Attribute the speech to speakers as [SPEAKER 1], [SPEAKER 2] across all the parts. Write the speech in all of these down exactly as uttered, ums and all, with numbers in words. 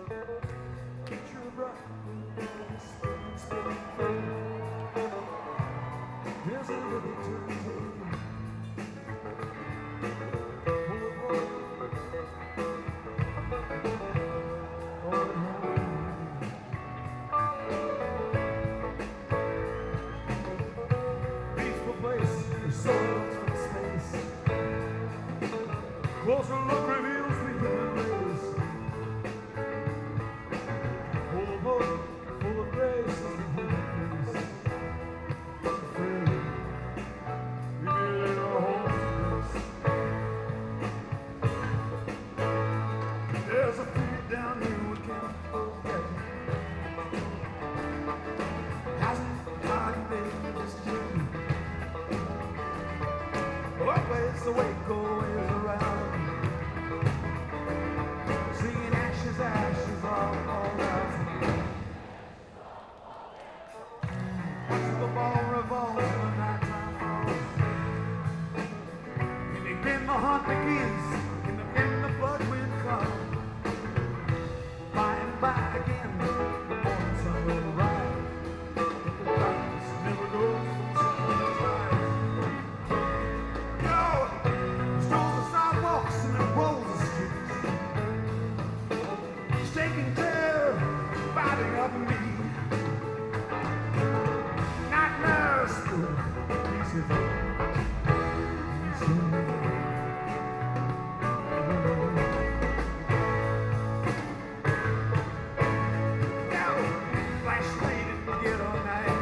[SPEAKER 1] Picture bright, spinning, spinning through. There's a little turn. Closer look reveals the human race. Full of hope, full of grace is the human face. Afraid, we really are hopeless. There's a fear down here we can't forget. Hasn't God made this dream? Always the way goes around. Ashes all, all around. Watch the ball revolve when the nighttime falls. And again the hunt begins, and again the blood wind comes. By and by again, the morning sun will rise. The darkness never goes from sunrise rise. No, strolls the sidewalks and it rolls the streets. Taking care, fighting up me. Nightmares, easy, easy. Now, flashlight in the ghetto night.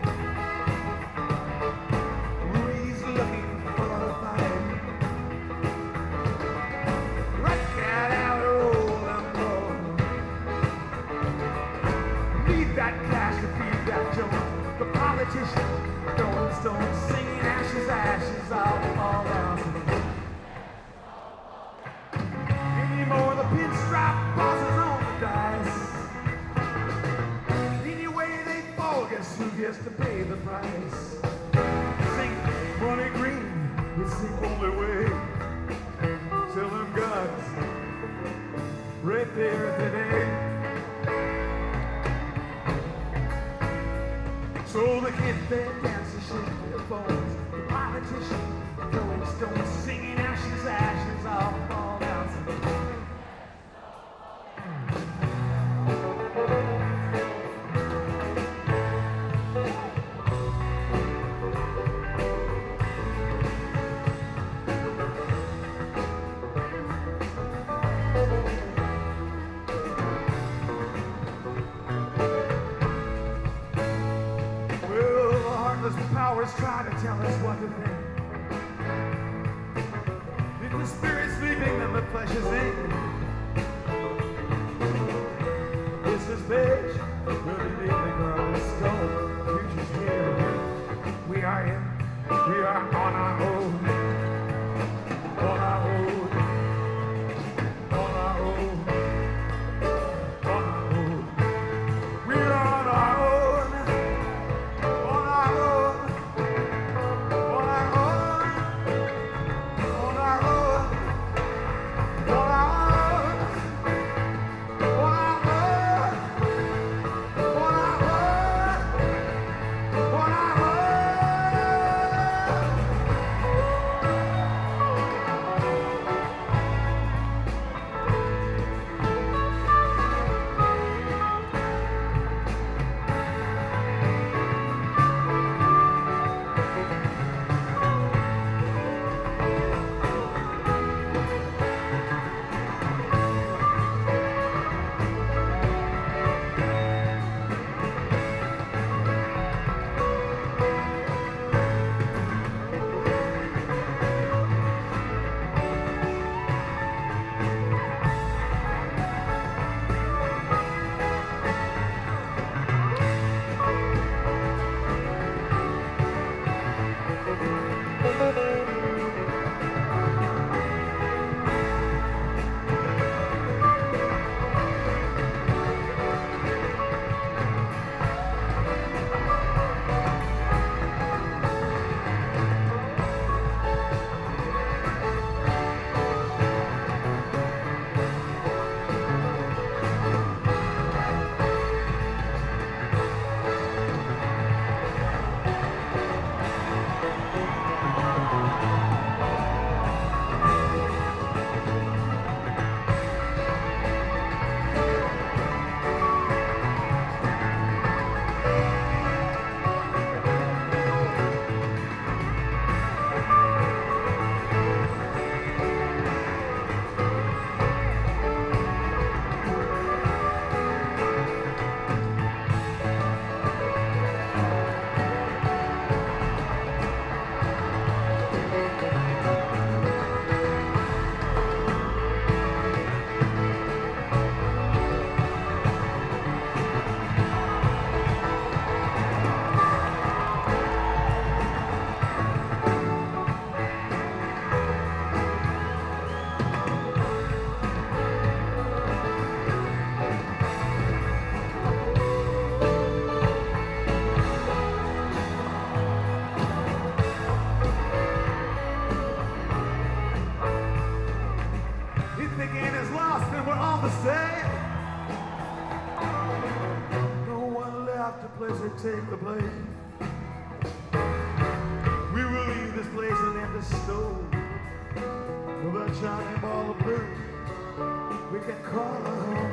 [SPEAKER 1] Rui's looking for a fight. Right cat out of roll and roll. Need that cash to feed that joke. The politician, going stone, singing ashes, ashes, all, all out. Anymore, the pinstripe bosses on the dice. Anyway they fall, guess who gets to pay the price? Sing money green, it's the only way. Tell them guns, right there today. So the kid there dancing, shaking their bones. The politician, throwing stones, singing ashes, ashes, all, all out. Powers try to tell us what to think. If the spirit's sleeping, then the flesh is in. This is beige, we'll be leaving on the skull. Future's here. We are in, we are on our own. On our own. On our own. On our own. We're on our own. is lost and we're all the same. No one left to place or take the blame. We will leave this place an empty stone with a shining ball of blue we can call our home.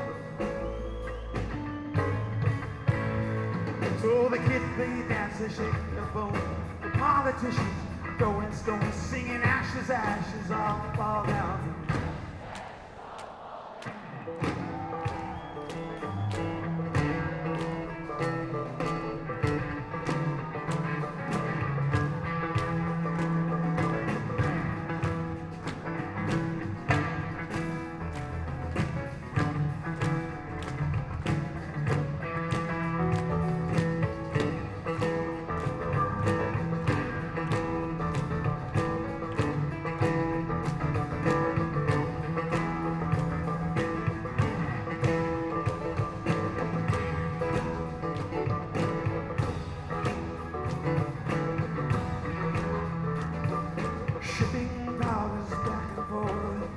[SPEAKER 1] So the kids, they dance and shake their bone. The politicians throwing stones, singing ashes, ashes, all fall down. Shipping powers back and forth.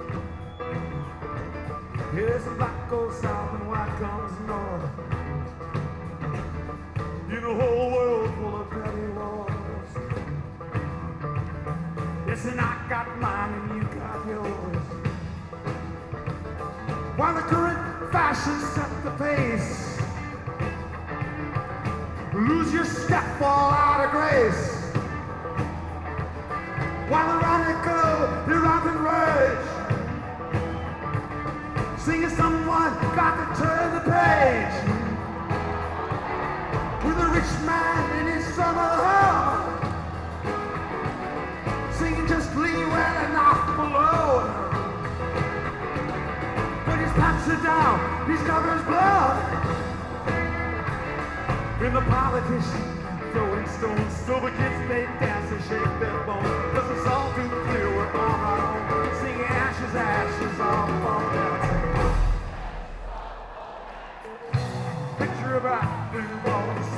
[SPEAKER 1] Here's a black goes south and white comes north. In a whole world full of petty wars. Yes, and I got mine and you got yours. While the current fashions set the pace, lose your step, fall out of grace. While the radical, they rock and rage, singing someone got to turn the page. With a rich man in his summer home, singing just Lee well and not below. When his pants are down, his covers blood. When the politician throwing stones, so the kids they dance and shake their bones. Cause it's all too clear we're on our own, singing ashes, ashes, all fall down. Picture of a new ball.